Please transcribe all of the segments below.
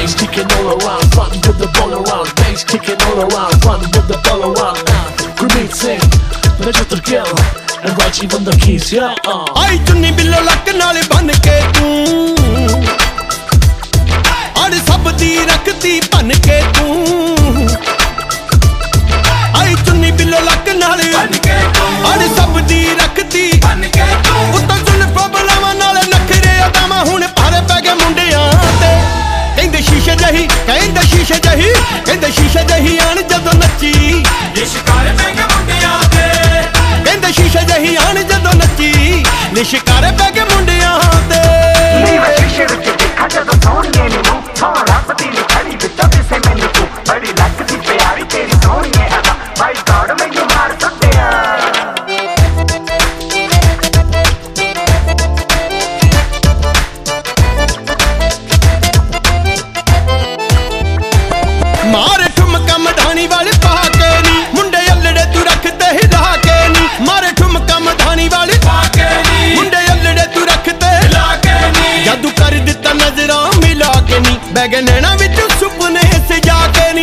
bass kicking all around, fun with the ball around. Bass kicking all around, fun with the ball around. Grenade sing, Vegeta kill, and Raji on the keys, yeah. आई चुन्नी बिल्लो luck नाल बन के तू अड़ सब दी रखती बन के तू आई चुन्नी बिल्लो लक नाल बन के तू अड़ सब दी रखती बन के तू उत्ता चुन प्रॉब्लमां नाल नखरे अदामा हुण भारे पै गए मुंडियां ते कहंदे शीशे जही कहंदे शीशे जही कहंदे शीशे जही आण जदों नच्ची शिकार पै गए मुंडियां ते कहंदे शीशे जही आण जदों नच्ची शिकार पै गए मुंडियां ते शीशे विच देखा जदों सोहणीए नी मूंह थों रब्बदी नी खड़ी विच दिसे मैनू तू बड़ी लगदी प्यारी तेरी सोहणीए अदा भाई गॉड मैनू मार सद्दिया मारे ठुमका मधानी वाले पा के नी मुंडे अल्लड़े तू रखते हिला के नी मारे ठुमका मधानी वाले पा के नी मुंडे अल्लड़े तू रखते ला के नी जादू कर दिता नजरां मिला के नी बैग नैना विच सुपने सजा के नी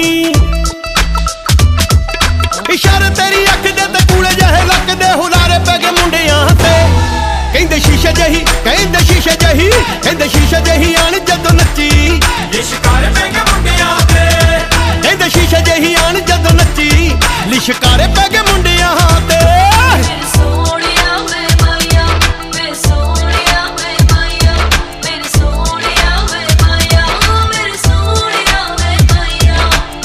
इशारे तेरी अख दे ते कूड़े जहे लगदे हुलारे पै गए मुंडियां ते कहंदे शीशे जही कहंदे शीशे जही कहंदे शीशे जही आण जदों नच्ची शिकार पै गए मुंडियां ते कहंदे शीशे जही आण जदों नच्ची लिशकारे पै गए मुंडियां ते सोनिया मैं माया मेरे सोनिया मैं माया मेरे सोनिया मैं माया मेरे सोनिया मैं माया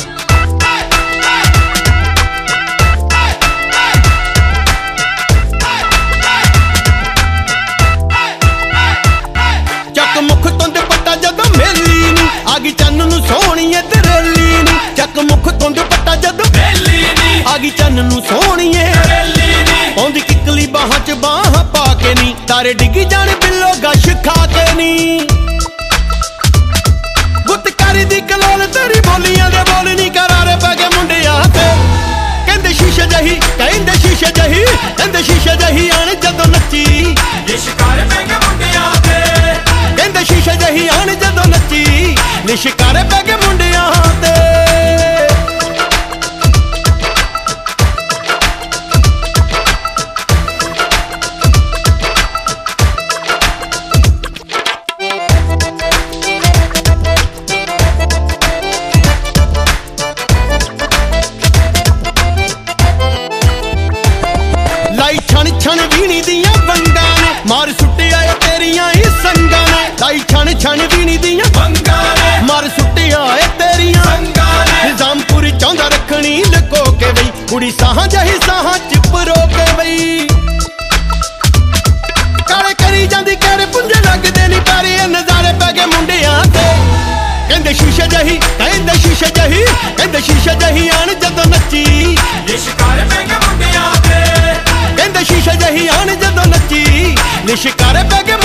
ਚੱਕ ਮੁਖ ਤੋਂ ਦੁਪੱਟਾ ਜਦੋਂ ਮੇਲੀ ਨੀ ਆ ਗਈ ਚੰਨ ਨੂੰ ਸੋਹਣੀਏ ਤਰੇਲੀ ਨੀ ਚੱਕ ਮੁਖ ਤੋਂ ਦੁਪੱਟਾ ਜਦੋਂ बेली नी ਆ ਗਈ ਚੰਨ ਨੂੰ ਸੋਹਣੀਏ बेली नी ਆਉਂਦੀ ਕਿੱਕਲੀ ਬਾਹਾਂ 'ਚ ਬਾਹਾਂ ਪਾ ਕੇ ਨੀ ਤਾਰੇ ਡਿੱਗੀ ਜਾਣ ਬਿੱਲੋ ਗਸ਼ ਖਾ ਕੇ ਨੀ ਗੁੱਤਕਾਰੀ ਦੀ ਕਲੋਲ ਤੇਰੀ ਬੋਲੀਆਂ ਦੇ ਬੋਲ ਨੀ ਕਰਾਰੇ ਪੈ ਗਏ ਮੁੰਡਿਆਂ ਤੇ ਕਹਿੰਦੇ ਸ਼ੀਸ਼ੇ ਜਹੀ ਕਹਿੰਦੇ ਸ਼ੀਸ਼ੇ ਜਹੀ ਕਹਿੰਦੇ ਸ਼ੀਸ਼ੇ ਜਹੀ ਆਣ ਜਦੋਂ ਨੱਚੀ शिकार पै गए मुंडियां ते ਕਹਿੰਦੇ ਸ਼ੀਸ਼ੇ ਜਹੀ ਆਣ ਜਦੋਂ ਨੱਚੀ ਲਿਸ਼ਕਾਰੇ ਪੈ ਗਏ ਮੁੰਡਿਆਂ ਤੇ ਲਾਈ ਛਣ ਛਣ ਵੀਣੀ ਦੀਆਂ ਵੰਗਾਂ ਨੇ ਮਾਰ ਸੁੱਟਿਆ ਏ ਤੇਰੀਆਂ ਹੀ ਸੰਗਾਂ ਨੇ ਲਾਈ ਛਣ ਛਣ ਵੀਣੀ ਦੀਆਂ पंगा ने ਮਾਰ ਸੁੱਟਿਆ ਏ ਤੇਰੀਆਂ पंगा ने ਨਿਜ਼ਾਮਪੁਰੀ ਚਾਹੁੰਦਾ ਰੱਖਣੀ ਲੁਕੋ ਕੇ ਬਈ ਕੁੜੀ ਸਾਹਾਂ ਜਹੀ ਸਾਹਾਂ ਚ ਪਰੋ ਕੇ ਬਈ ਕਾਲੇ ਕਰੀ ਜਾਂਦੀ ਕਹਿਰੇ ਪੁੰਜੇ ਲੱਗਦੇ ਨੀ ਪੈਰੀ ਇਹ ਨਜ਼ਾਰੇ ਪੈ ਗਏ ਮੁੰਡਿਆਂ ਤੇ ਕਹਿੰਦੇ ਸ਼ੀਸ਼ੇ ਜਹੀ ਕਹਿੰਦੇ ਸ਼ੀਸ਼ੇ ਜਹੀ ਕਹਿੰਦੇ ਸ਼ੀਸ਼ੇ ਜਹੀ ਆਣ ਜਦੋਂ ਨੱਚੀ शिकार पै गए मुंडियां ते ਕਹਿੰਦੇ ਸ਼ੀਸ਼ੇ ਜਹੀ ਆਣ ਜਦੋਂ ਨੱਚੀ ਲਿਸ਼ਕਾਰੇ ਪੈ ਗਏ